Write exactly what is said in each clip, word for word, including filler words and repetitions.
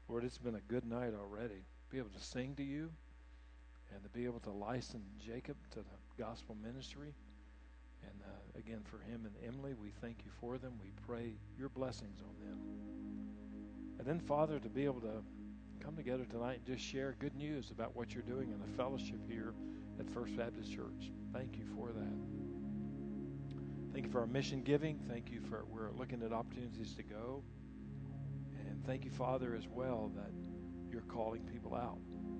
Lord, it's been a good night already. Be able to sing to you and to be able to license Jacob to the gospel ministry. And uh, again, for him and Emily, we thank you for them. We pray your blessings on them. And then, Father, to be able to come together tonight and just share good news about what you're doing in the fellowship here at First Baptist Church. Thank you for that. Thank you for our mission giving. Thank you for we're looking at opportunities to go. And thank you, Father, as well, that you're calling people out.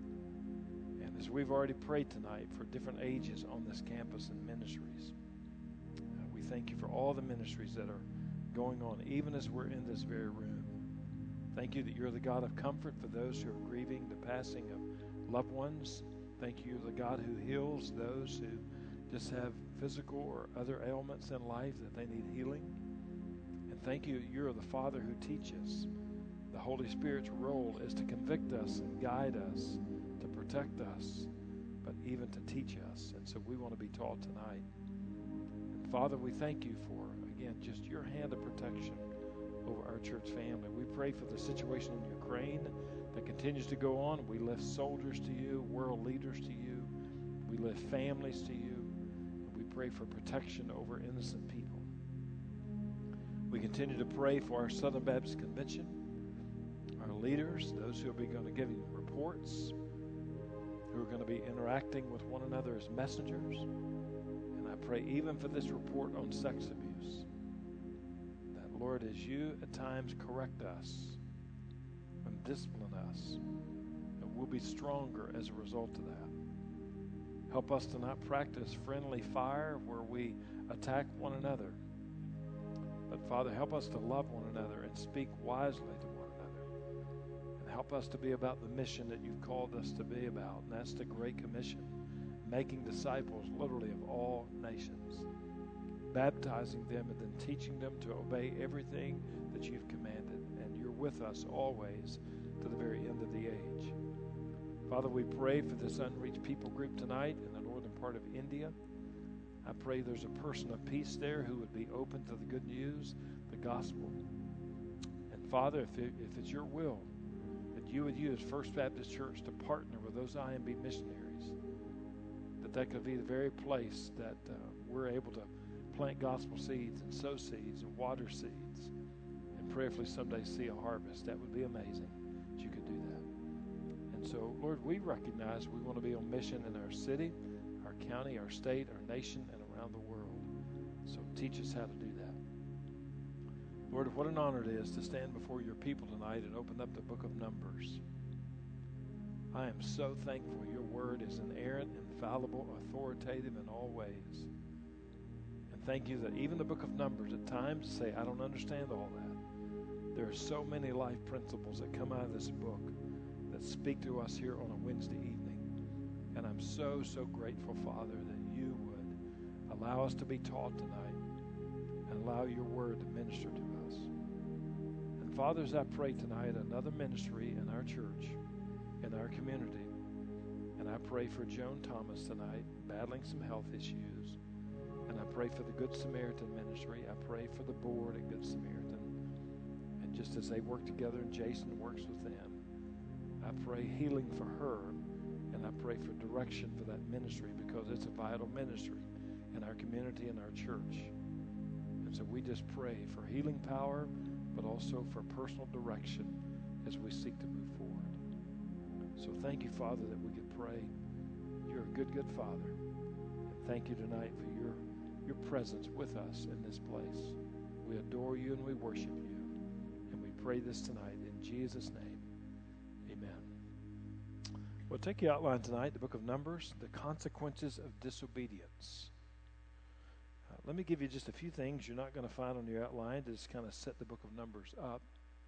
And as we've already prayed tonight for different ages on this campus and ministries, uh, we thank you for all the ministries that are going on, even as we're in this very room. Thank you that you're the God of comfort for those who are grieving the passing of loved ones. Thank you, the God who heals those who just have physical or other ailments in life that they need healing. And thank you, you're the Father who teaches. The Holy Spirit's role is to convict us and guide us, to protect us, but even to teach us. And so we want to be taught tonight. And Father, we thank you for, again, just your hand of protection over our church family. We pray for the situation in Ukraine that continues to go on. We lift soldiers to you, world leaders to you. We lift families to you. And we pray for protection over innocent people. We continue to pray for our Southern Baptist Convention, our leaders, those who will be going to give you reports, who are going to be interacting with one another as messengers. And I pray even for this report on sex abuse, that, Lord, as you at times correct us and discipline us, that we'll be stronger as a result of that. Help us to not practice friendly fire where we attack one another. But, Father, help us to love one another and speak wisely to one another. And help us to be about the mission that you've called us to be about, and that's the Great Commission, making disciples literally of all nations, baptizing them and then teaching them to obey everything that you've commanded. And you're with us always to the very end of the age. Father, we pray for this unreached people group tonight in the northern part of India. I pray there's a person of peace there who would be open to the good news, the gospel. And Father, if, it, if it's your will, that you would use First Baptist Church to partner with those I M B missionaries, that that could be the very place that uh, we're able to plant gospel seeds and sow seeds and water seeds and prayerfully someday see a harvest. That would be amazing that you could do that. And so, Lord, we recognize we want to be on mission in our city, our county, our state, our nation, and around the world. So teach us how to do that. Lord, what an honor it is to stand before your people tonight and open up the book of Numbers. I am so thankful your word is inerrant, infallible, authoritative in all ways. And thank you that even the book of Numbers at times say, I don't understand all that. There are so many life principles that come out of this book that speak to us here on a Wednesday evening. And I'm so, so grateful, Father, that you would allow us to be taught tonight and allow your word to minister to us. And Father, as I pray tonight, another ministry in our church, in our community, and I pray for Joan Thomas tonight, battling some health issues, and I pray for the Good Samaritan ministry. I pray for the board at Good Samaritan, and just as they work together and Jason works with them, I pray healing for her. And I pray for direction for that ministry because it's a vital ministry in our community and our church. And so we just pray for healing power, but also for personal direction as we seek to move forward. So thank you, Father, that we could pray. You're a good, good Father. And thank you tonight for your, your presence with us in this place. We adore you and we worship you. And we pray this tonight in Jesus' name. Amen. We'll take your outline tonight, the book of Numbers, the consequences of disobedience. Uh, let me give you just a few things you're not going to find on your outline to just kind of set the book of Numbers up.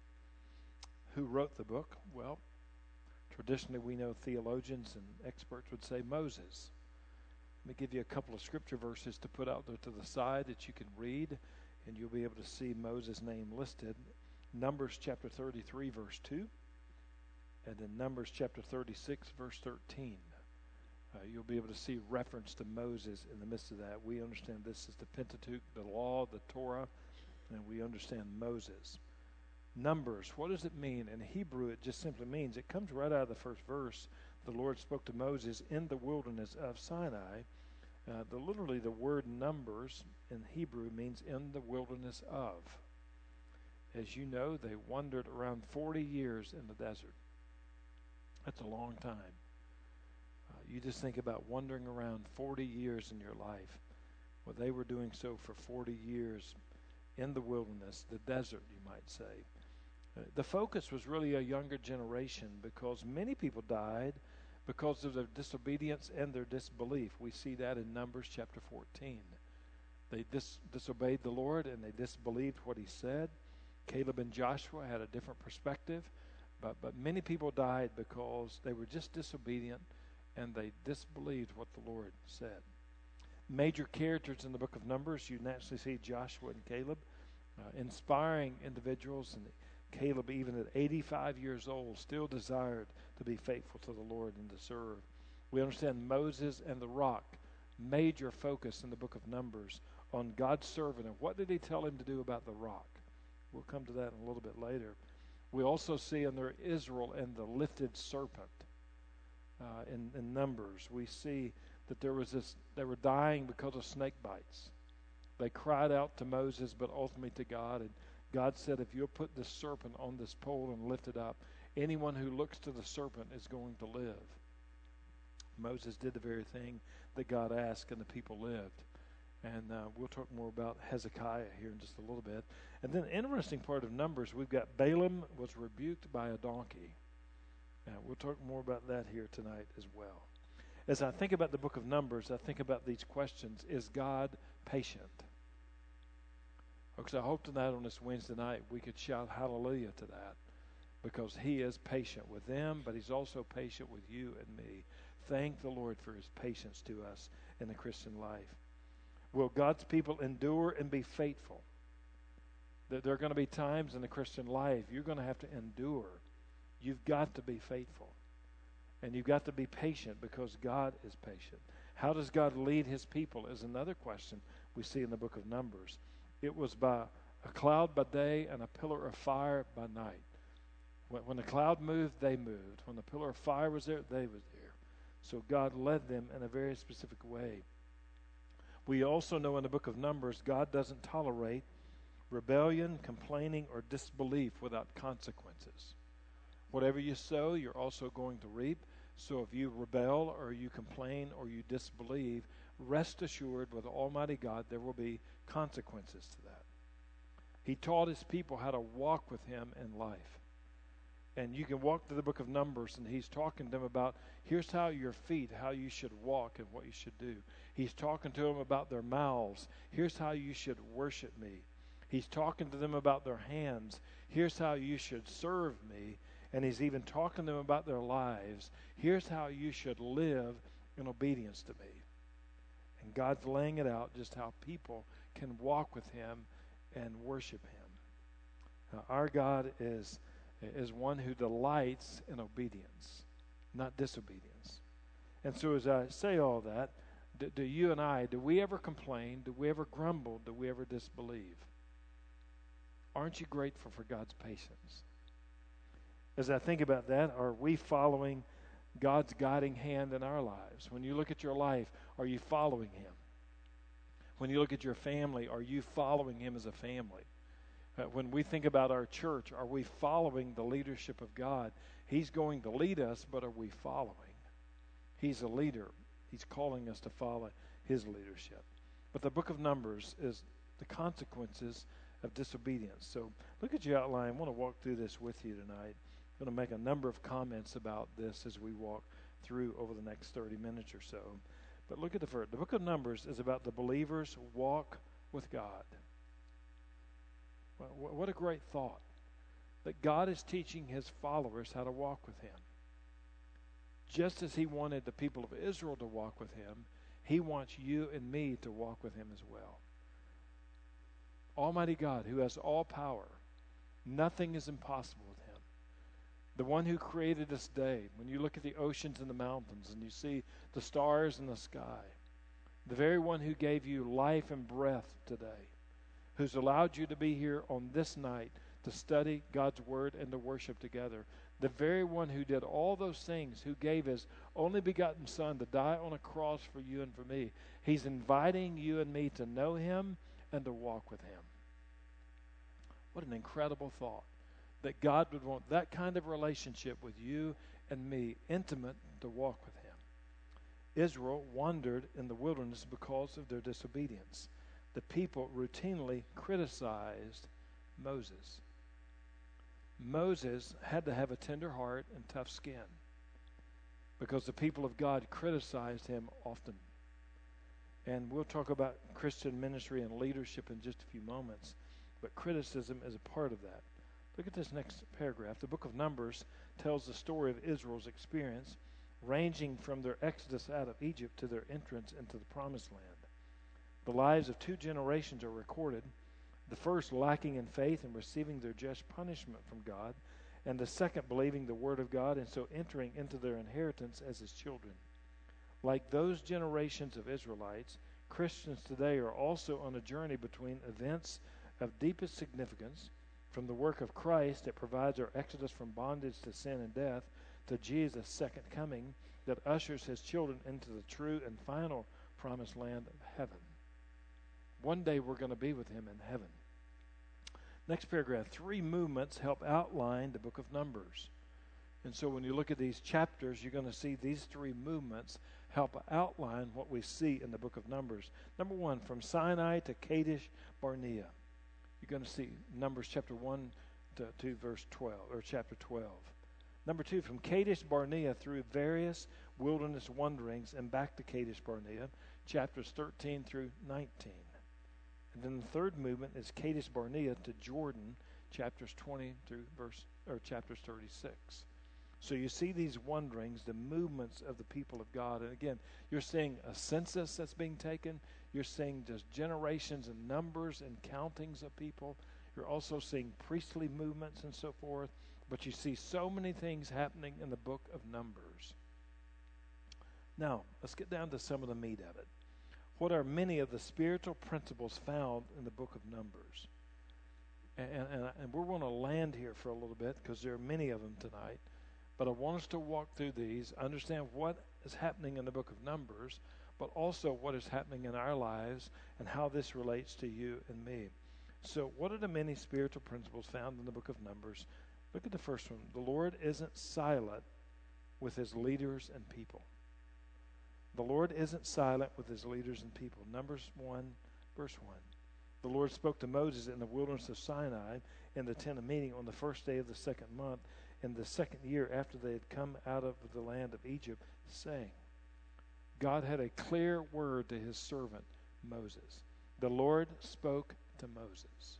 Who wrote the book? Well, traditionally we know theologians and experts would say Moses. Let me give you a couple of scripture verses to put out there to the side that you can read, and you'll be able to see Moses' name listed. Numbers chapter thirty-three, verse two. And in Numbers chapter thirty-six, verse thirteen, uh, you'll be able to see reference to Moses in the midst of that. We understand this is the Pentateuch, the law, the Torah, and we understand Moses. Numbers, what does it mean? In Hebrew, it just simply means, it comes right out of the first verse. The Lord spoke to Moses in the wilderness of Sinai. Uh, the, literally, the word numbers in Hebrew means in the wilderness of. As you know, they wandered around forty years in the desert. That's a long time. Uh, you just think about wandering around forty years in your life. Well, they were doing so for forty years in the wilderness, the desert, you might say. Uh, the focus was really a younger generation because many people died because of their disobedience and their disbelief. We see that in Numbers chapter fourteen. They dis- disobeyed the Lord and they disbelieved what he said. Caleb and Joshua had a different perspective, but, but many people died because they were just disobedient and they disbelieved what the Lord said. Major characters in the book of Numbers, you naturally see Joshua and Caleb, uh, inspiring individuals, and Caleb, even at eighty-five years old, still desired to be faithful to the Lord and to serve. We understand Moses and the rock, major focus in the book of Numbers on God's servant, and what did he tell him to do about the rock? We'll come to that in a little bit later. We also see in there Israel and the lifted serpent. Uh, in, in Numbers, we see that there was this, they were dying because of snake bites. They cried out to Moses, but ultimately to God, and God said, if you'll put this serpent on this pole and lift it up, anyone who looks to the serpent is going to live. Moses did the very thing that God asked, and the people lived. And uh, we'll talk more about Hezekiah here in just a little bit. And then the interesting part of Numbers, we've got Balaam was rebuked by a donkey. Uh, we'll talk more about that here tonight as well. As I think about the book of Numbers, I think about these questions. Is God patient? Because I hope tonight on this Wednesday night we could shout hallelujah to that, because he is patient with them, but he's also patient with you and me. Thank the Lord for his patience to us in the Christian life. Will God's people endure and be faithful? There are going to be times in the Christian life you're going to have to endure. You've got to be faithful. And you've got to be patient because God is patient. How does God lead his people is another question we see in the book of Numbers. It was by a cloud by day and a pillar of fire by night. When, when the cloud moved, they moved. When the pillar of fire was there, they was there. So God led them in a very specific way. We also know in the book of Numbers, God doesn't tolerate rebellion, complaining, or disbelief without consequences. Whatever you sow, you're also going to reap. So if you rebel or you complain or you disbelieve, rest assured with Almighty God there will be consequences to that. He taught his people how to walk with him in life. And you can walk through the book of Numbers, and he's talking to them about, here's how your feet, how you should walk and what you should do. He's talking to them about their mouths. Here's how you should worship me. He's talking to them about their hands. Here's how you should serve me. And he's even talking to them about their lives. Here's how you should live in obedience to me. And God's laying it out just how people can walk with him and worship him. Now, our God is, is one who delights in obedience, not disobedience. And so as I say all that, do, do you and I, do we ever complain? Do we ever grumble? Do we ever disbelieve? Aren't you grateful for God's patience? As I think about that, are we following God's guiding hand in our lives? When you look at your life, are you following him? When you look at your family, are you following him as a family? Uh, when we think about our church, are we following the leadership of God? He's going to lead us, but are we following? He's a leader. He's calling us to follow his leadership. But the book of Numbers is the consequences of disobedience. So look at your outline. I want to walk through this with you tonight. I'm going to make a number of comments about this as we walk through over the next thirty minutes or so. But look at the first. The book of Numbers is about the believer's walk with God. What a great thought, that God is teaching his followers how to walk with him. Just as he wanted the people of Israel to walk with him, he wants you and me to walk with him as well. Almighty God, who has all power, nothing is impossible with him. The one who created this day, when you look at the oceans and the mountains and you see the stars in the sky, the very one who gave you life and breath today, who's allowed you to be here on this night to study God's word and to worship together. The very one who did all those things, who gave his only begotten Son to die on a cross for you and for me. He's inviting you and me to know him and to walk with him. What an incredible thought, that God would want that kind of relationship with you and me, intimate, to walk with him. Israel wandered in the wilderness because of their disobedience. The people routinely criticized Moses. Moses had to have a tender heart and tough skin because the people of God criticized him often. And we'll talk about Christian ministry and leadership in just a few moments, but criticism is a part of that. Look at this next paragraph. The book of Numbers tells the story of Israel's experience, ranging from their exodus out of Egypt to their entrance into the Promised Land. The lives of two generations are recorded, the first lacking in faith and receiving their just punishment from God, and the second believing the Word of God and so entering into their inheritance as his children. Like those generations of Israelites, Christians today are also on a journey between events of deepest significance, from the work of Christ that provides our exodus from bondage to sin and death, to Jesus' second coming that ushers his children into the true and final promised land of heaven. One day we're going to be with him in heaven. Next paragraph, three movements help outline the book of Numbers. And so when you look at these chapters, you're going to see these three movements help outline what we see in the book of Numbers. Number one, from Sinai to Kadesh Barnea. You're going to see Numbers chapter one to, to verse twelve, or chapter twelve. Number two, from Kadesh Barnea through various wilderness wanderings and back to Kadesh Barnea, chapters thirteen through nineteen. And then the third movement is Kadesh Barnea to Jordan, chapters twenty through verse or chapters thirty-six. So you see these wanderings, the movements of the people of God. And again, you're seeing a census that's being taken. You're seeing just generations and numbers and countings of people. You're also seeing priestly movements and so forth. But you see so many things happening in the book of Numbers. Now, let's get down to some of the meat of it. What are many of the spiritual principles found in the book of Numbers? And, and, and we're going to land here for a little bit because there are many of them tonight. But I want us to walk through these, understand what is happening in the book of Numbers, but also what is happening in our lives and how this relates to you and me. So what are the many spiritual principles found in the book of Numbers? Look at the first one. The Lord isn't silent with his leaders and people. The Lord isn't silent with his leaders and people. Numbers one, verse one. The Lord spoke to Moses in the wilderness of Sinai in the tent of meeting on the first day of the second month in the second year after they had come out of the land of Egypt, saying, God had a clear word to his servant Moses. The Lord spoke to Moses.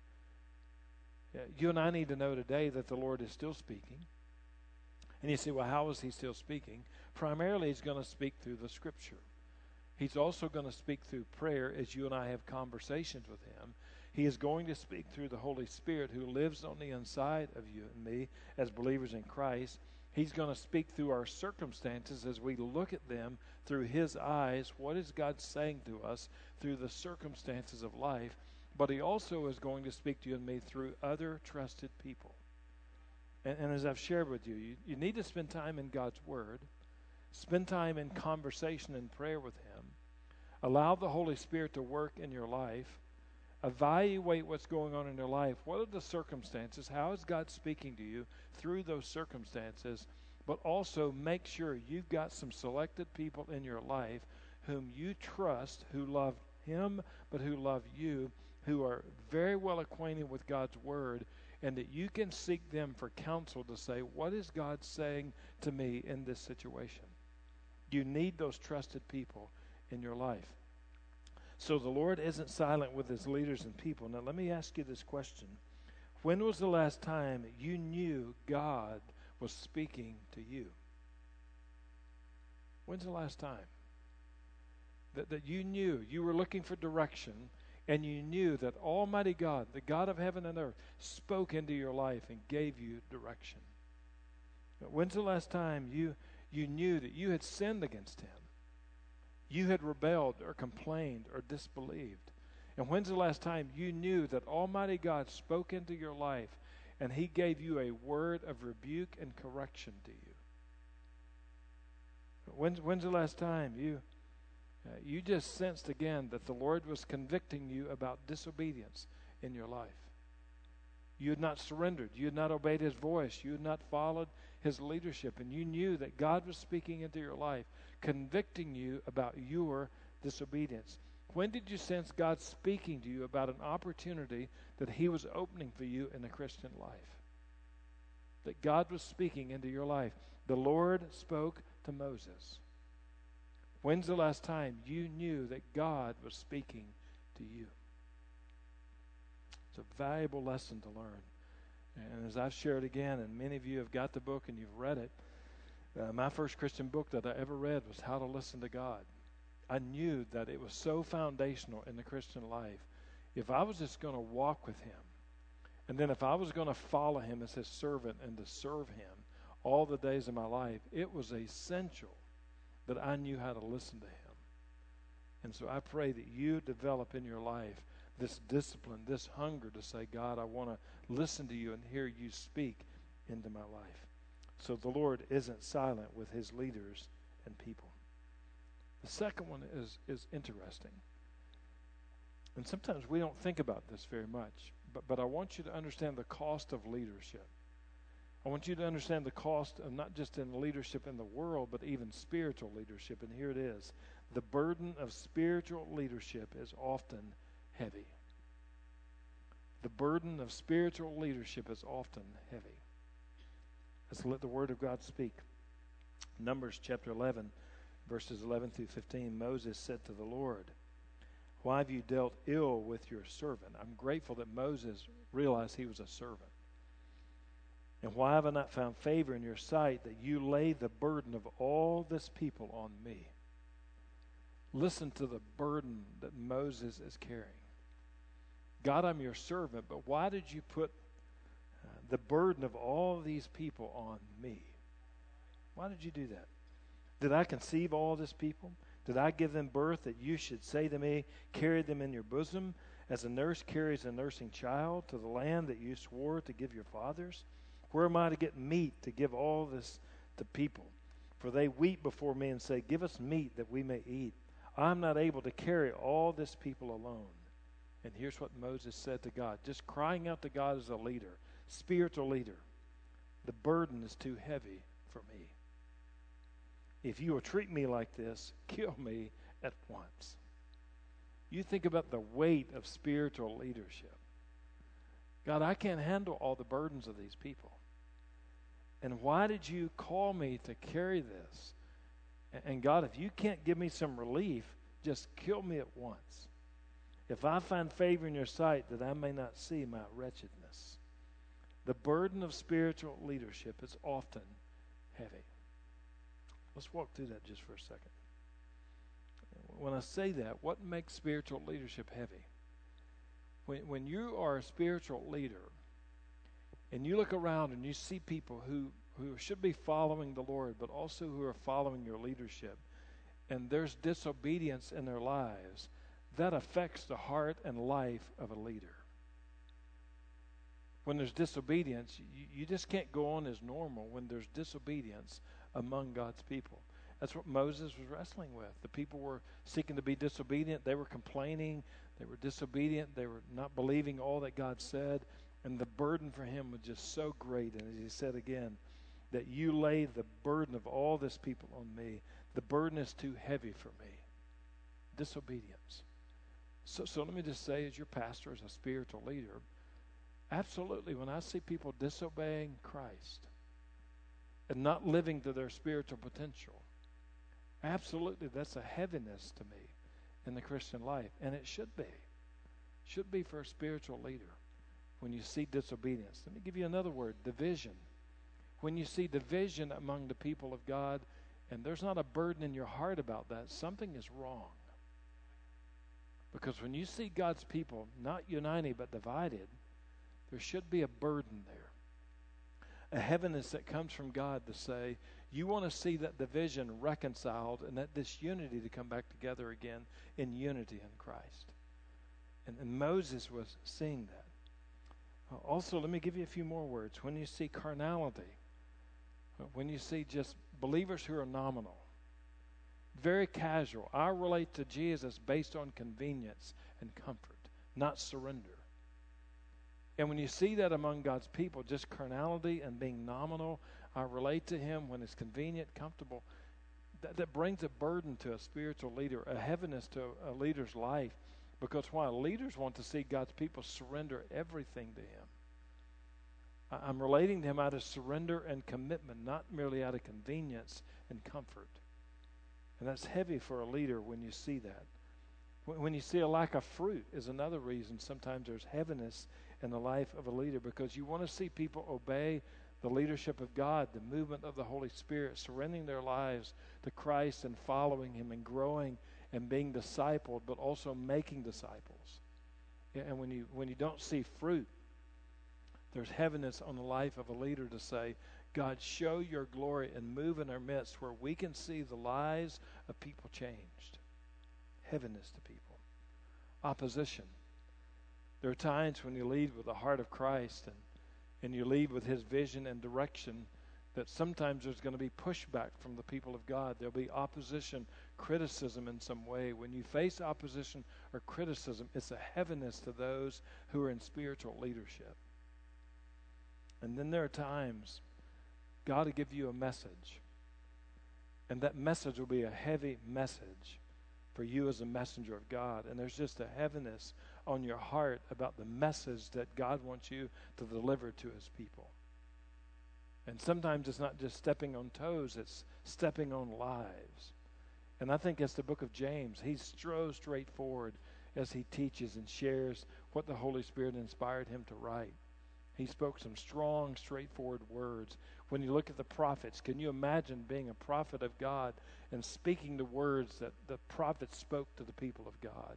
Yeah, you and I need to know today that the Lord is still speaking. And you say, well, how is he still speaking? Primarily, he's going to speak through the Scripture. He's also going to speak through prayer as you and I have conversations with him. He is going to speak through the Holy Spirit who lives on the inside of you and me as believers in Christ. He's going to speak through our circumstances as we look at them through his eyes. What is God saying to us through the circumstances of life? But he also is going to speak to you and me through other trusted people. And, and as I've shared with you, you, you need to spend time in God's Word. Spend time in conversation and prayer with him. Allow the Holy Spirit to work in your life. Evaluate what's going on in your life. What are the circumstances? How is God speaking to you through those circumstances? But also make sure you've got some selected people in your life whom you trust, who love him, but who love you, who are very well acquainted with God's Word, and that you can seek them for counsel to say, what is God saying to me in this situation? You need those trusted people in your life. So the Lord isn't silent with his leaders and people. Now let me ask you this question. When was the last time you knew God was speaking to you? When's the last time that, that you knew, you were looking for direction, and you knew that Almighty God, the God of heaven and earth, spoke into your life and gave you direction? When's the last time you, you knew that you had sinned against him? You had rebelled or complained or disbelieved. And when's the last time you knew that Almighty God spoke into your life and He gave you a word of rebuke and correction to you? When's, when's the last time you, uh, you just sensed again that the Lord was convicting you about disobedience in your life? You had not surrendered. You had not obeyed His voice. You had not followed His leadership. And you knew that God was speaking into your life, convicting you about your disobedience. When did you sense God speaking to you about an opportunity that He was opening for you in the Christian life? That God was speaking into your life. The Lord spoke to Moses. When's the last time you knew that God was speaking to you? It's a valuable lesson to learn. And as I've shared again, and many of you have got the book and you've read it, uh, my first Christian book that I ever read was How to Listen to God. I knew that it was so foundational in the Christian life. If I was just going to walk with Him, and then if I was going to follow Him as His servant and to serve Him all the days of my life, it was essential that I knew how to listen to Him. And so I pray that you develop in your life this discipline, this hunger to say, God, I want to listen to you and hear you speak into my life. So the Lord isn't silent with His leaders and people. The second one is, is interesting. And sometimes we don't think about this very much, but, but I want you to understand the cost of leadership. I want you to understand the cost of not just in leadership in the world, but even spiritual leadership. And here it is. The burden of spiritual leadership is often heavy. The burden of spiritual leadership is often heavy. Let's let the Word of God speak. Numbers chapter eleven, verses eleven through fifteen, Moses said to the Lord, why have you dealt ill with your servant? I'm grateful that Moses realized he was a servant. And why have I not found favor in your sight that you lay the burden of all this people on me? Listen to the burden that Moses is carrying. God, I'm your servant, but why did you put uh, the burden of all these people on me? Why did you do that? Did I conceive all this people? Did I give them birth that you should say to me, carry them in your bosom, as a nurse carries a nursing child to the land that you swore to give your fathers? Where am I to get meat to give all this to people? For they weep before me and say, give us meat that we may eat. I'm not able to carry all this people alone. And here's what Moses said to God, just crying out to God as a leader, spiritual leader. The burden is too heavy for me. If you will treat me like this, kill me at once. You think about the weight of spiritual leadership. God, I can't handle all the burdens of these people. And why did you call me to carry this? And God, if you can't give me some relief, just kill me at once. If I find favor in your sight, that I may not see my wretchedness. The burden of spiritual leadership is often heavy. Let's walk through that just for a second. When I say that, what makes spiritual leadership heavy? When, when you are a spiritual leader and you look around and you see people who, who should be following the Lord, but also who are following your leadership, and there's disobedience in their lives, that affects the heart and life of a leader. When there's disobedience, you, you just can't go on as normal when there's disobedience among God's people. That's what Moses was wrestling with. The people were seeking to be disobedient. They were complaining. They were disobedient. They were not believing all that God said. And the burden for him was just so great. And as he said again, that you lay the burden of all this people on me. The burden is too heavy for me. Disobedience. So, so let me just say, as your pastor, as a spiritual leader, absolutely, when I see people disobeying Christ and not living to their spiritual potential, absolutely, that's a heaviness to me in the Christian life. And it should be. Should be for a spiritual leader when you see disobedience. Let me give you another word, division. When you see division among the people of God and there's not a burden in your heart about that, something is wrong. Because when you see God's people not united but divided, there should be a burden there. A heaviness that comes from God to say, you want to see that division reconciled and that disunity to come back together again in unity in Christ. And, and Moses was seeing that. Uh, also, let me give you a few more words. When you see carnality, uh, when you see just believers who are nominal, very casual. I relate to Jesus based on convenience and comfort, not surrender. And when you see that among God's people, just carnality and being nominal, I relate to him when it's convenient, comfortable, that, that brings a burden to a spiritual leader, a heaviness to a leader's life. Because why? Leaders want to see God's people surrender everything to him. I, I'm relating to him out of surrender and commitment, not merely out of convenience and comfort. And that's heavy for a leader when you see that. When you see a lack of fruit is another reason sometimes there's heaviness in the life of a leader, because you want to see people obey the leadership of God, the movement of the Holy Spirit, surrendering their lives to Christ and following him and growing and being discipled, but also making disciples. And when you when you don't see fruit, there's heaviness on the life of a leader to say, God, show your glory and move in our midst where we can see the lives of people changed. Heaviness to people. Opposition. There are times when you lead with the heart of Christ and, and you lead with his vision and direction that sometimes there's going to be pushback from the people of God. There'll be opposition, criticism in some way. When you face opposition or criticism, it's a heaviness to those who are in spiritual leadership. And then there are times God will give you a message, and that message will be a heavy message for you as a messenger of God. And there's just a heaviness on your heart about the message that God wants you to deliver to his people. And sometimes it's not just stepping on toes, it's stepping on lives. And I think as the book of James, he's so straightforward as he teaches and shares what the Holy Spirit inspired him to write. He spoke some strong, straightforward words. When you look at the prophets, can you imagine being a prophet of God and speaking the words that the prophets spoke to the people of God?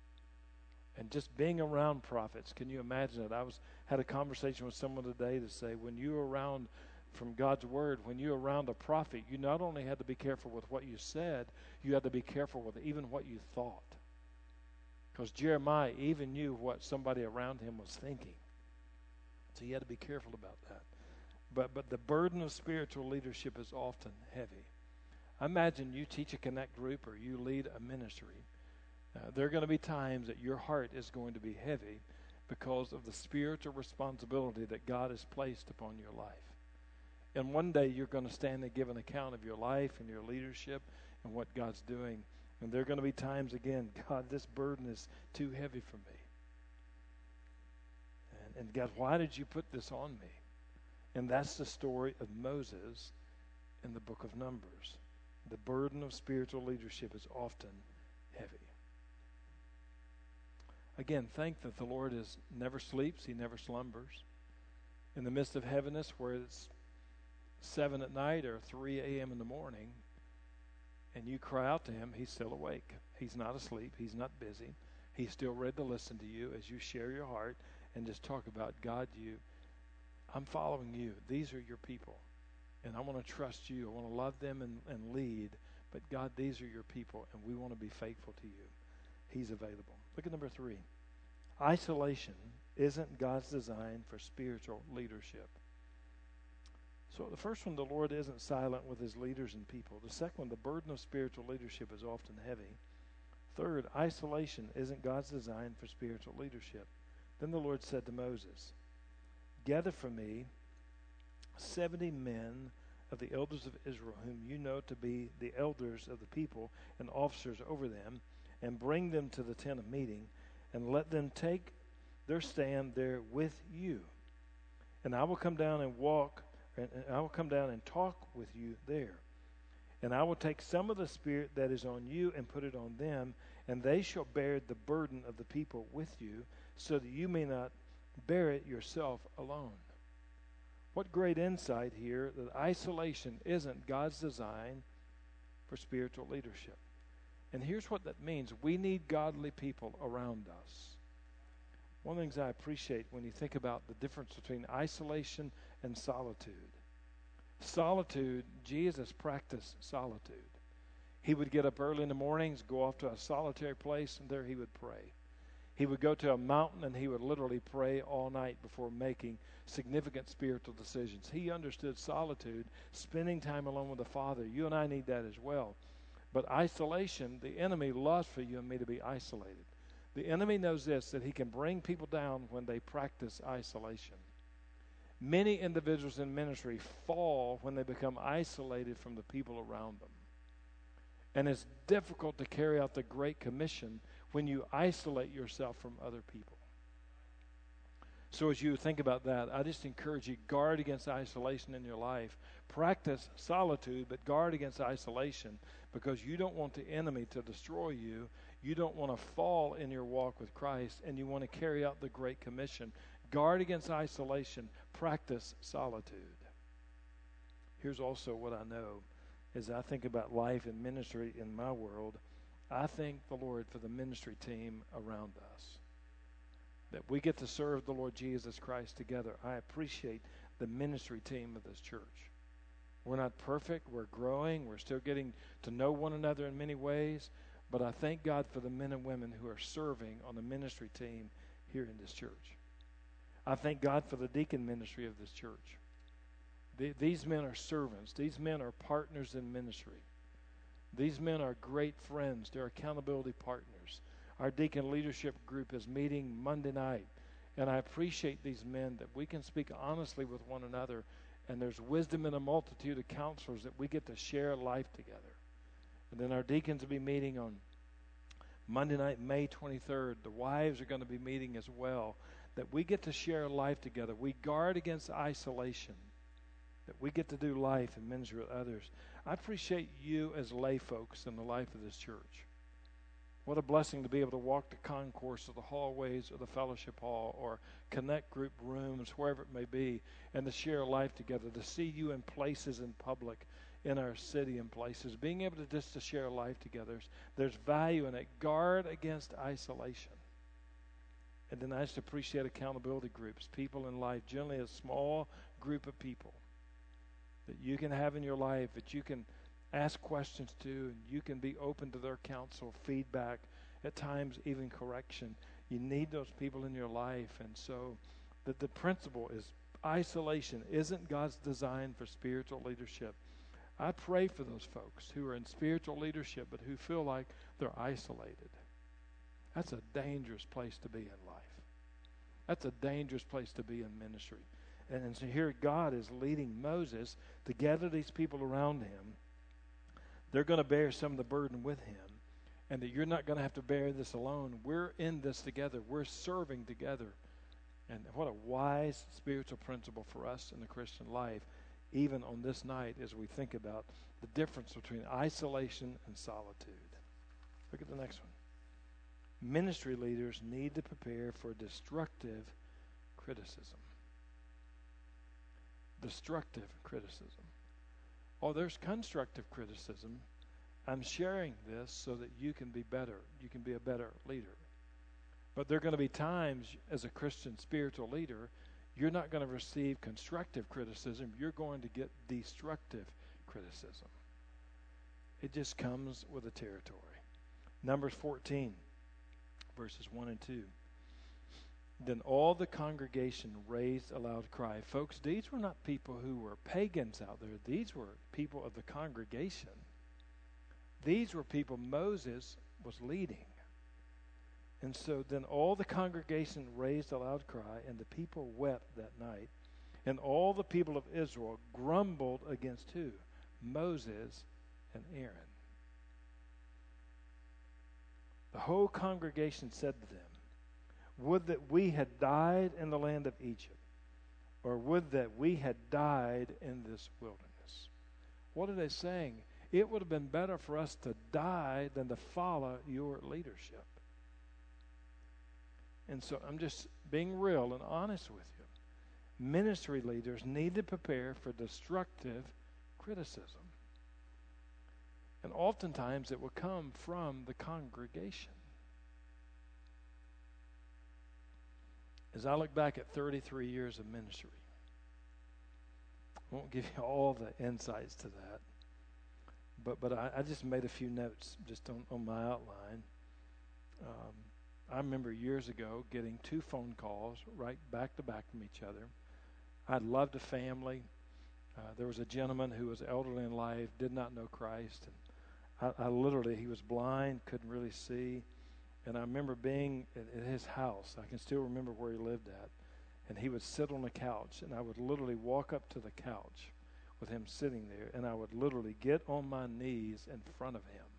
And just being around prophets, can you imagine it? I was had a conversation with someone today to say, when you're around from God's word, when you're around a prophet, you not only had to be careful with what you said, you had to be careful with even what you thought. Because Jeremiah even knew what somebody around him was thinking. So you had to be careful about that. But but the burden of spiritual leadership is often heavy. I imagine you teach a connect group or you lead a ministry. Uh, there are going to be times that your heart is going to be heavy because of the spiritual responsibility that God has placed upon your life. And one day you're going to stand and give an account of your life and your leadership and what God's doing. And there are going to be times again, God, this burden is too heavy for me. And, and God, why did you put this on me? And that's the story of Moses in the book of Numbers. The burden of spiritual leadership is often heavy. Again, thank that the Lord is never sleeps, he never slumbers. In the midst of heaviness, where it's seven at night or three a.m. in the morning, and you cry out to him, he's still awake. He's not asleep. He's not busy. He's still ready to listen to you as you share your heart and just talk about, God, you, I'm following you. These are your people. And I want to trust you. I want to love them and, and lead. But God, these are your people, and we want to be faithful to you. He's available. Look at number three. Isolation isn't God's design for spiritual leadership. So the first one, the Lord isn't silent with his leaders and people. The second one, the burden of spiritual leadership is often heavy. Third, isolation isn't God's design for spiritual leadership. Then the Lord said to Moses, gather for me seventy men of the elders of Israel, whom you know to be the elders of the people and officers over them, and bring them to the tent of meeting, and let them take their stand there with you. And I will come down and walk And I will come down and talk with you there. And I will take some of the Spirit that is on you and put it on them, and they shall bear the burden of the people with you, so that you may not bear it yourself alone. What great insight here that isolation isn't God's design for spiritual leadership. And here's what that means. We need godly people around us. One of the things I appreciate when you think about the difference between isolation and solitude. Solitude, Jesus practiced solitude. He would get up early in the mornings, go off to a solitary place, and there he would pray. He would go to a mountain and he would literally pray all night before making significant spiritual decisions. He understood solitude, spending time alone with the Father. You and I need that as well. But isolation, the enemy loves for you and me to be isolated. The enemy knows this, that he can bring people down when they practice isolation. Many individuals in ministry fall when they become isolated from the people around them. And it's difficult to carry out the Great Commission when you isolate yourself from other people. So as you think about that, I just encourage you, guard against isolation in your life. Practice solitude, but guard against isolation, because you don't want the enemy to destroy you. You don't want to fall in your walk with Christ, and you want to carry out the Great Commission. Guard against isolation. Practice solitude. Here's also what I know. As I think about life and ministry in my world, I thank the Lord for the ministry team around us, that we get to serve the Lord Jesus Christ together. I appreciate the ministry team of this church. We're not perfect. We're growing. We're still getting to know one another in many ways, but I thank God for the men and women who are serving on the ministry team here in this church. I thank God for the deacon ministry of this church. These men are servants. These men are partners in ministry. These men are great friends. They're accountability partners. Our deacon leadership group is meeting Monday night, and I appreciate these men that we can speak honestly with one another, and there's wisdom in a multitude of counselors that we get to share life together. And then our deacons will be meeting on Monday night, May twenty-third. The wives are going to be meeting as well, that we get to share life together. We guard against isolation, that we get to do life and ministry with others. I appreciate you as lay folks in the life of this church. What a blessing to be able to walk the concourse or the hallways or the fellowship hall or connect group rooms, wherever it may be, and to share life together, to see you in places in public, in our city and places, being able to just to share life together. There's value in it. Guard against isolation. And then I just appreciate accountability groups, people in life, generally a small group of people that you can have in your life, that you can ask questions to, and you can be open to their counsel, feedback, at times even correction. You need those people in your life. And so the, the principle is isolation isn't God's design for spiritual leadership. I pray for those folks who are in spiritual leadership but who feel like they're isolated. That's a dangerous place to be in life. That's a dangerous place to be in ministry. And, and so here God is leading Moses to gather these people around him. They're going to bear some of the burden with him, and that you're not going to have to bear this alone. We're in this together. We're serving together. And what a wise spiritual principle for us in the Christian life, even on this night as we think about the difference between isolation and solitude. Look at the next one. Ministry leaders need to prepare for destructive criticism. Destructive criticism. Oh, there's constructive criticism. I'm sharing this so that you can be better. You can be a better leader. But there are going to be times as a Christian spiritual leader, you're not going to receive constructive criticism. You're going to get destructive criticism. It just comes with the territory. Numbers fourteen, verses one and two. Then all the congregation raised a loud cry. Folks, these were not people who were pagans out there. These were people of the congregation. These were people Moses was leading. And so then all the congregation raised a loud cry, and the people wept that night. And all the people of Israel grumbled against who? Moses and Aaron. The whole congregation said to them, would that we had died in the land of Egypt, or would that we had died in this wilderness. What are they saying? It would have been better for us to die than to follow your leadership. And so I'm just being real and honest with you. Ministry leaders need to prepare for destructive criticism. And oftentimes it will come from the congregation. As I look back at thirty-three years of ministry, I won't give you all the insights to that, but but I, I just made a few notes just on, on my outline. Um, I remember years ago getting two phone calls right back to back from each other. I loved a family. Uh, there was a gentleman who was elderly in life, did not know Christ. And I, I literally, he was blind, couldn't really see. And I remember being at, at his house. I can still remember where he lived at. And he would sit on the couch, and I would literally walk up to the couch with him sitting there, and I would literally get on my knees in front of him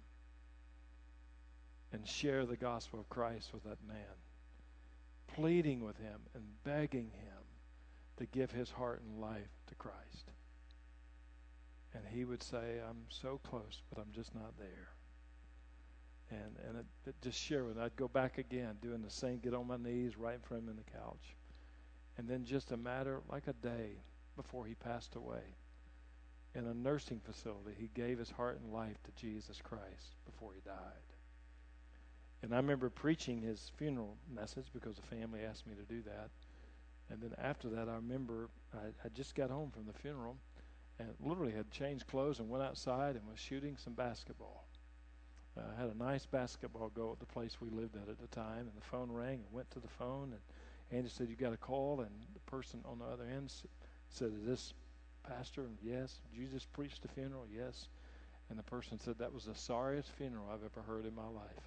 and share the gospel of Christ with that man, pleading with him and begging him to give his heart and life to Christ. And he would say, I'm so close, but I'm just not there. And and it, it just share with him. I'd go back again, doing the same, get on my knees right in front of him in the couch. And then just a matter, like a day before he passed away, in a nursing facility, he gave his heart and life to Jesus Christ before he died. And I remember preaching his funeral message because the family asked me to do that. And then after that, I remember I, I just got home from the funeral and literally had changed clothes and went outside and was shooting some basketball. Uh, I had a nice basketball goal at the place we lived at at the time, and the phone rang and went to the phone, and Andy said, you got a call, and the person on the other end s- said, is this pastor? And yes. Did you just preach the funeral? Yes. And the person said, that was the sorriest funeral I've ever heard in my life.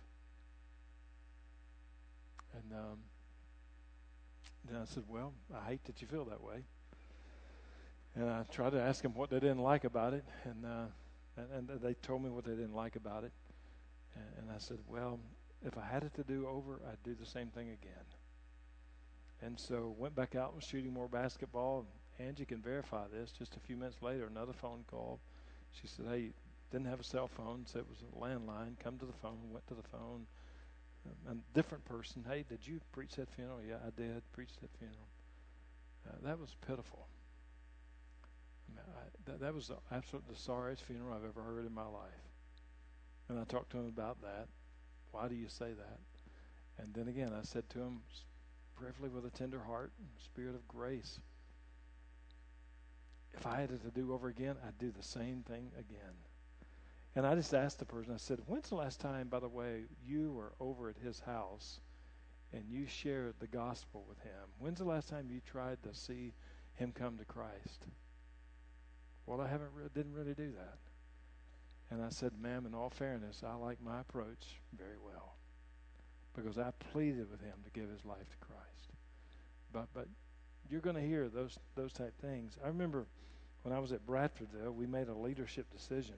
And um, then I said, well, I hate that you feel that way. And I tried to ask them what they didn't like about it, and uh, and, and they told me what they didn't like about it. And, and I said, well, if I had it to do over, I'd do the same thing again. And so went back out and was shooting more basketball. And Angie can verify this. Just a few minutes later, another phone call. She said, hey, didn't have a cell phone, said it was a landline. Come to the phone, went to the phone. A different person, hey, did you preach that funeral? Yeah, I did, preach that funeral. Uh, that was pitiful. I mean, I, that, that was the, absolutely the sorriest funeral I've ever heard in my life. And I talked to him about that. Why do you say that? And then again, I said to him, prayerfully with a tender heart, spirit of grace, if I had it to do over again, I'd do the same thing again. And I just asked the person, I said, when's the last time, by the way, you were over at his house and you shared the gospel with him? When's the last time you tried to see him come to Christ? Well, I haven't re- didn't really do that. And I said, ma'am, in all fairness, I like my approach very well because I pleaded with him to give his life to Christ. But but you're going to hear those those type things. I remember when I was at Bradfordville, we made a leadership decision.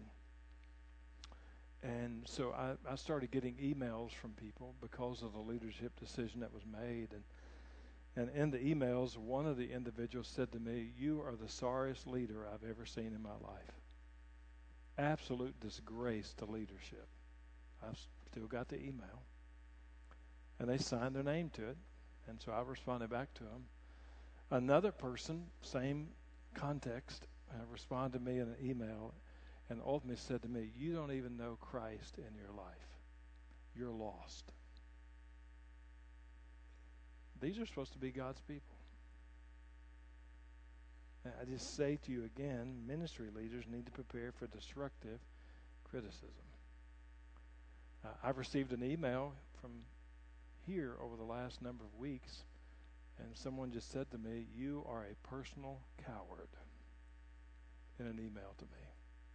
And so I, I started getting emails from people because of the leadership decision that was made. And and in the emails, one of the individuals said to me, you are the sorriest leader I've ever seen in my life. Absolute disgrace to leadership. I've still got the email. And they signed their name to it. And so I responded back to them. Another person, same context, uh, responded to me in an email and ultimately said to me, you don't even know Christ in your life. You're lost. These are supposed to be God's people. And I just say to you again, ministry leaders need to prepare for destructive criticism. Uh, I've received an email from here over the last number of weeks, and someone just said to me, you are a personal coward, in an email to me.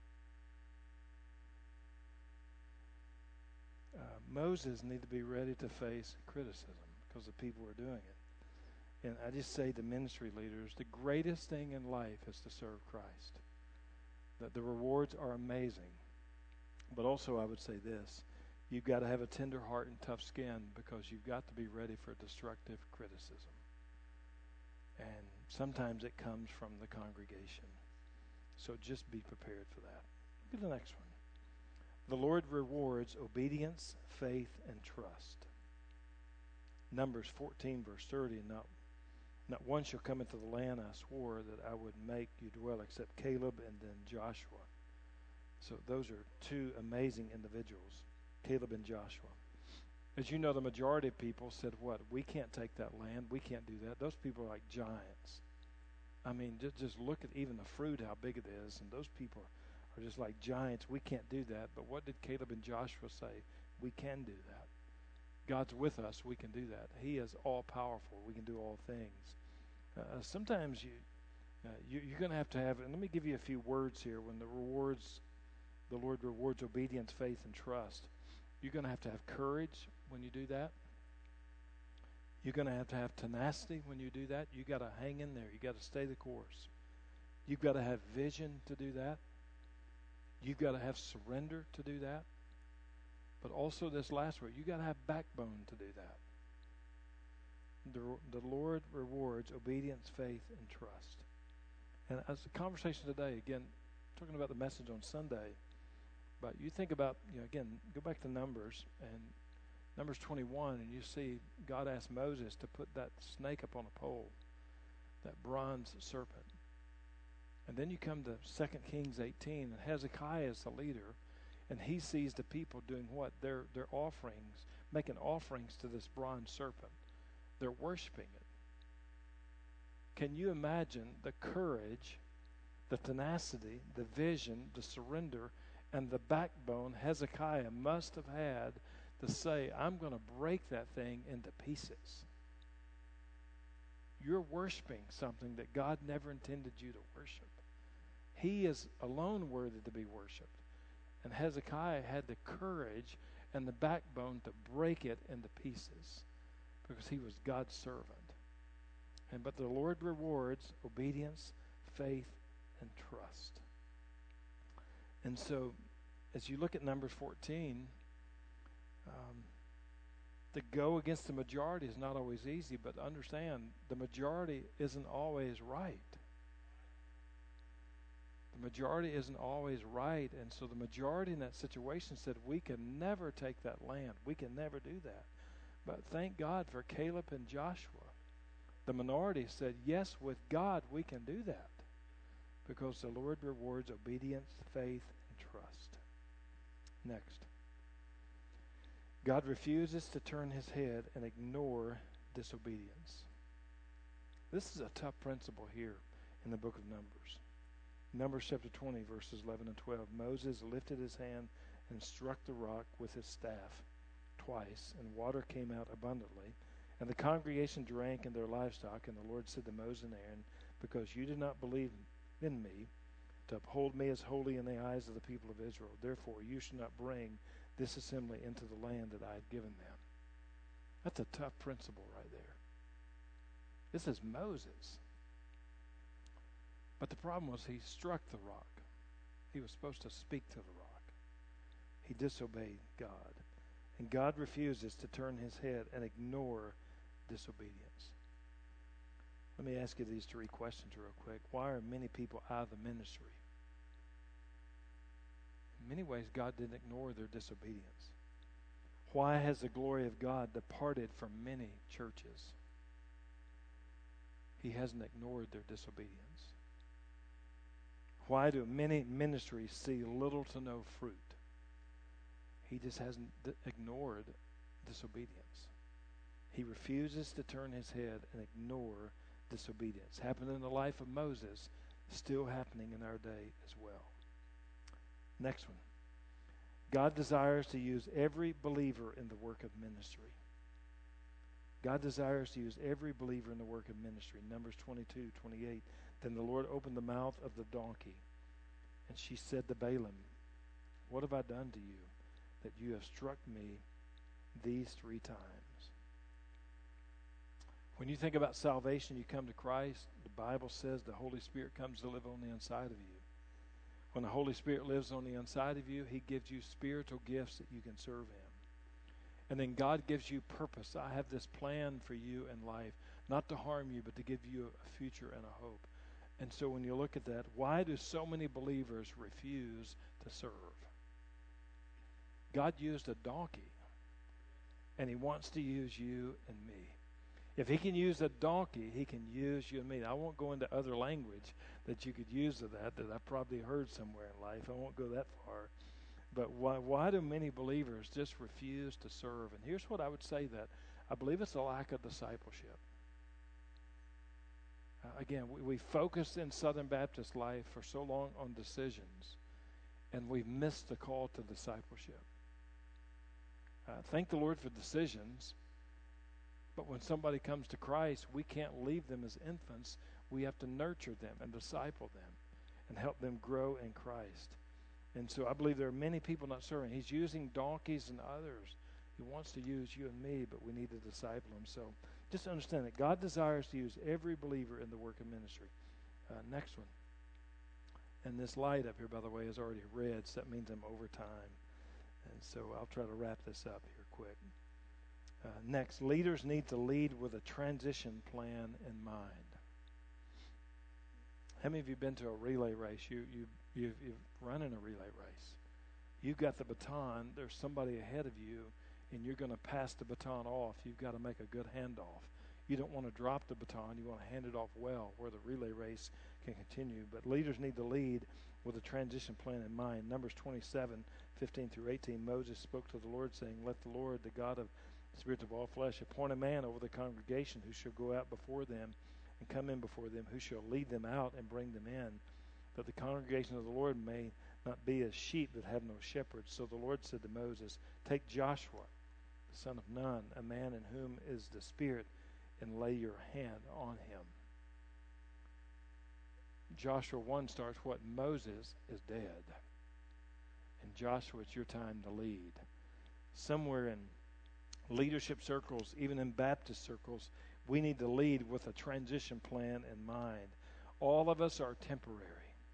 Uh, Moses needed to be ready to face criticism because the people were doing it. And I just say to ministry leaders, the greatest thing in life is to serve Christ. That the rewards are amazing. But also I would say this, you've got to have a tender heart and tough skin because you've got to be ready for destructive criticism. And sometimes it comes from the congregation. So just be prepared for that. Look at the next one. The Lord rewards obedience, faith, and trust. Numbers fourteen, verse thirty, not, not one shall come into the land I swore that I would make you dwell except Caleb and then Joshua. So those are two amazing individuals, Caleb and Joshua. As you know, the majority of people said, what? We can't take that land. We can't do that. Those people are like giants. I mean, just, just look at even the fruit, how big it is, and those people are just like giants. We can't do that. But what did Caleb and Joshua say? We can do that. God's with us, we can do that. He is all powerful. We can do all things. Uh, sometimes you, uh, you you're going to have to have. And let me give you a few words here. When the rewards, the Lord rewards obedience, faith, and trust. You're going to have to have courage when you do that. You're going to have to have tenacity when you do that. You got to hang in there. You got to stay the course. You've got to have vision to do that. You've got to have surrender to do that. But also this last word, you got to have backbone to do that. The, the Lord rewards obedience, faith, and trust. And as a conversation today, again, talking about the message on Sunday, but you think about, you know, again, go back to Numbers and Numbers twenty-one, and you see God asked Moses to put that snake up on a pole, that bronze serpent. And then you come to Second Kings eighteen, and Hezekiah is the leader, and he sees the people doing what? Their their offerings, making offerings to this bronze serpent. They're worshiping it. Can you imagine the courage, the tenacity, the vision, the surrender, and the backbone Hezekiah must have had to say, I'm going to break that thing into pieces. You're worshiping something that God never intended you to worship. He is alone worthy to be worshiped. And Hezekiah had the courage and the backbone to break it into pieces because he was God's servant. And but the Lord rewards obedience, faith, and trust. And so as you look at Numbers fourteen, um, to go against the majority is not always easy, but understand the majority isn't always right. The majority isn't always right, and so the majority in that situation said, we can never take that land. We can never do that. But thank God for Caleb and Joshua. The minority said, yes, with God we can do that because the Lord rewards obedience, faith, and trust. Next. God refuses to turn his head and ignore disobedience. This is a tough principle here in the book of Numbers. Numbers chapter twenty, verses eleven and twelve. Moses lifted his hand and struck the rock with his staff twice, and water came out abundantly. And the congregation drank and their livestock, and the Lord said to Moses and Aaron, because you did not believe in me to uphold me as holy in the eyes of the people of Israel, therefore you should not bring this assembly into the land that I had given them. That's a tough principle right there. This is Moses. But the problem was he struck the rock. He was supposed to speak to the rock. He disobeyed God. And God refuses to turn his head and ignore disobedience. Let me ask you these three questions real quick. Why are many people out of the ministry? In many ways, God didn't ignore their disobedience. Why has the glory of God departed from many churches? He hasn't ignored their disobedience. Why do many ministries see little to no fruit? He just hasn't d- ignored disobedience. He refuses to turn his head and ignore disobedience. Happened in the life of Moses, still happening in our day as well. Next one. God desires to use every believer in the work of ministry. God desires to use every believer in the work of ministry. Numbers twenty-two, twenty-eight. Then the Lord opened the mouth of the donkey, and she said to Balaam, what have I done to you, that you have struck me these three times? When you think about salvation, you come to Christ, the Bible says the Holy Spirit comes to live on the inside of you. When the Holy Spirit lives on the inside of you, he gives you spiritual gifts that you can serve him. And then God gives you purpose. I have this plan for you in life, not to harm you, but to give you a future and a hope. And so when you look at that, why do so many believers refuse to serve? God used a donkey, and he wants to use you and me. If he can use a donkey, he can use you and me. I won't go into other language that you could use of that, that I've probably heard somewhere in life. I won't go that far. But why, why do many believers just refuse to serve? And here's what I would say that I believe it's a lack of discipleship. Uh, again, we, we focused in Southern Baptist life for so long on decisions, and we've missed the call to discipleship. Uh, thank the Lord for decisions. But when somebody comes to Christ, we can't leave them as infants. We have to nurture them and disciple them and help them grow in Christ. And so I believe there are many people not serving. He's using donkeys and others. He wants to use you and me, but we need to disciple them. So just understand that God desires to use every believer in the work of ministry. Uh, next one. And this light up here, by the way, is already red, so that means I'm over time. And so I'll try to wrap this up here quick. Uh, next, leaders need to lead with a transition plan in mind. How many of you have been to a relay race? You, you, you've, you've run in a relay race. You've got the baton. There's somebody ahead of you, and you're going to pass the baton off. You've got to make a good handoff. You don't want to drop the baton. You want to hand it off well where the relay race can continue. But leaders need to lead with a transition plan in mind. Numbers twenty-seven, fifteen through eighteen, Moses spoke to the Lord, saying, "Let the Lord, the God of spirits of all flesh, appoint a man over the congregation who shall go out before them and come in before them, who shall lead them out and bring them in, that the congregation of the Lord may not be as sheep that have no shepherd." So the Lord said to Moses, "Take Joshua, the son of Nun, a man in whom is the Spirit, and lay your hand on him." Joshua one starts what? Moses is dead. And Joshua, it's your time to lead. Somewhere in leadership circles, even in Baptist circles, we need to lead with a transition plan in mind. All of us are temporary.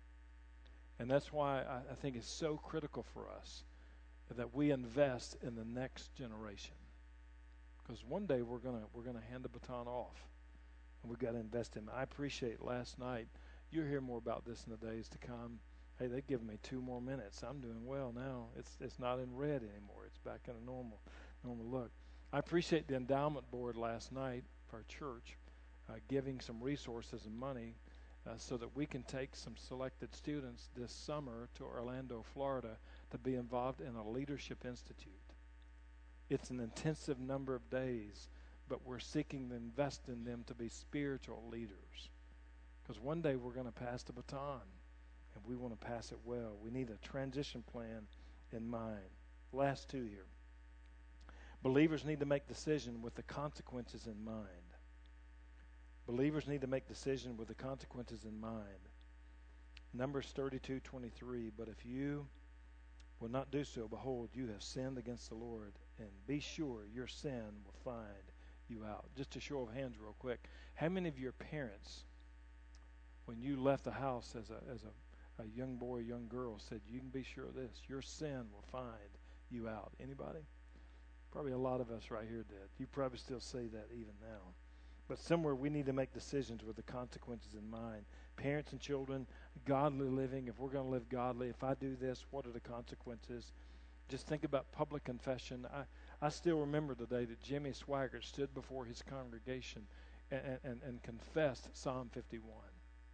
And that's why I, I think it's so critical for us that we invest in the next generation. Because one day we're gonna we're gonna hand the baton off, and we've got to invest in them. I appreciate last night. You'll hear more about this in the days to come. Hey, they've given me two more minutes. I'm doing well now. It's it's not in red anymore. It's back in a normal normal look. I appreciate the endowment board last night for our church uh, giving some resources and money uh, so that we can take some selected students this summer to Orlando, Florida, to be involved in a leadership institute. It's an intensive number of days, but we're seeking to invest in them to be spiritual leaders. Because one day we're going to pass the baton, and we want to pass it well. We need a transition plan in mind. Last two here. Believers need to make decisions with the consequences in mind. Believers need to make decisions with the consequences in mind. Numbers thirty-two twenty-three, "But if you will not do so, behold, you have sinned against the Lord, and be sure your sin will find you out." Just a show of hands real quick. How many of your parents, when you left the house as a as a, a young boy, young girl, said, "You can be sure of this, your sin will find you out"? Anybody? Probably a lot of us right here did. You probably still say that even now. But somewhere we need to make decisions with the consequences in mind. Parents and children, godly living. If we're going to live godly, if I do this, what are the consequences? Just think about public confession. I, I still remember the day that Jimmy Swaggart stood before his congregation and, and, and confessed Psalm fifty-one.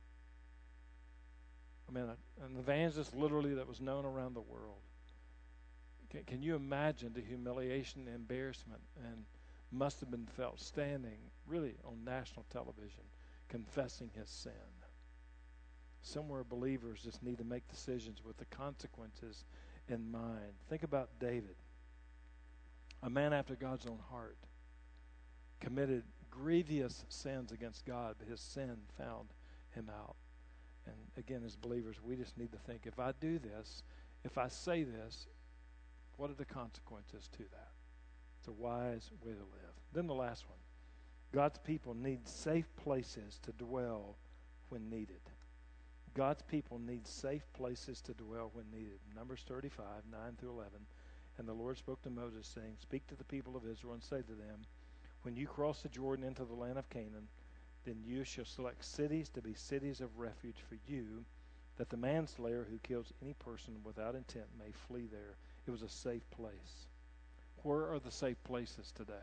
I mean, an evangelist literally that was known around the world. Can, can you imagine the humiliation, the embarrassment, and must have been felt standing really on national television confessing his sin? Somewhere believers just need to make decisions with the consequences in mind. Think about David, a man after God's own heart, committed grievous sins against God, but his sin found him out. And again, as believers, we just need to think, if I do this, if I say this, what are the consequences to that? It's a wise way to live. Then the last one. God's people need safe places to dwell when needed. God's people need safe places to dwell when needed. Numbers thirty-five, nine through eleven. "And the Lord spoke to Moses, saying, Speak to the people of Israel and say to them, When you cross the Jordan into the land of Canaan, then you shall select cities to be cities of refuge for you, that the manslayer who kills any person without intent may flee there." It was a safe place. Where are the safe places today?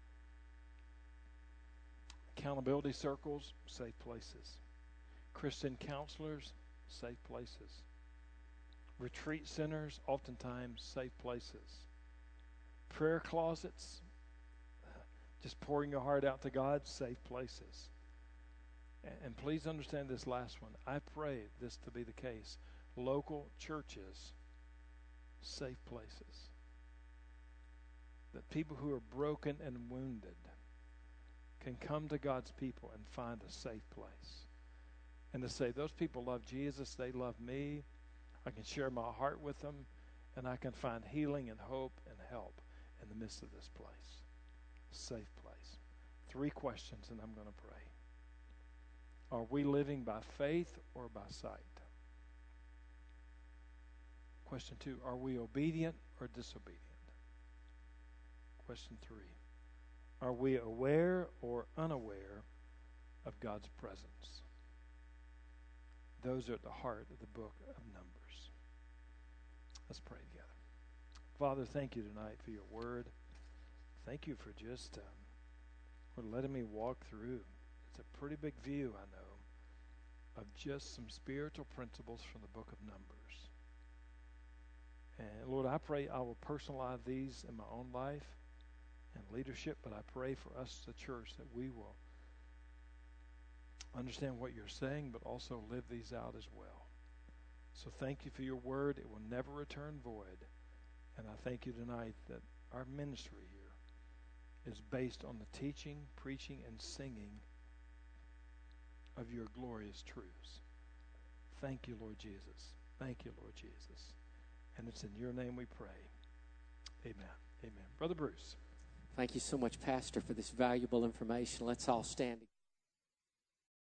Accountability circles, safe places. Christian counselors, safe places. Retreat centers, oftentimes safe places. Prayer closets, just pouring your heart out to God, safe places. And, and please understand this last one. I pray this to be the case. Local churches, safe places. that people who are broken and wounded can come to God's people and find a safe place. And to say, those people love Jesus, they love me, I can share my heart with them, and I can find healing and hope and help in the midst of this place. Safe place. Three questions, and I'm going to pray. Are we living by faith or by sight? Question two, are we obedient or disobedient? Question three, are we aware or unaware of God's presence? Those are at the heart of the book of Numbers. Let's pray together. Father, thank you tonight for your word. Thank you for just um, for letting me walk through. It's a pretty big view, I know, of just some spiritual principles from the book of Numbers. And Lord, I pray I will personalize these in my own life and leadership, but I pray for us, the church, that we will understand what you're saying, but also live these out as well. So thank you for your word. It will never return void. And I thank you tonight that our ministry here is based on the teaching, preaching, and singing of your glorious truths. Thank you, Lord Jesus. Thank you, Lord Jesus. And it's in your name we pray. Amen. Amen. Brother Bruce. Thank you so much, Pastor, for this valuable information. Let's all stand.